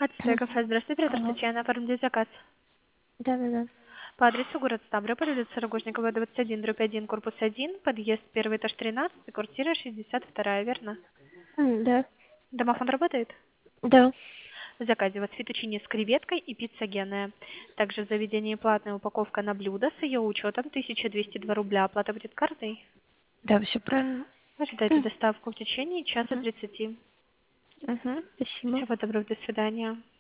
Отель кафе, здравствуйте, это Алло. Татьяна, оформить заказ. Да-да-да. По адресу город Ставрополь, улица Рогожникова, 21/1, корпус 1, подъезд, первый этаж 13, квартира 62, верно? Да. Домофон работает? Да. В заказе у вас фетучини с креветкой и пицца генная. Также в заведении платная упаковка на блюдо с ее учетом 1202 рубля. Оплата будет картой. Да, все правильно. Ожидайте доставку в течение часа Угу. 30. Угу. Спасибо. Всего доброго, до свидания.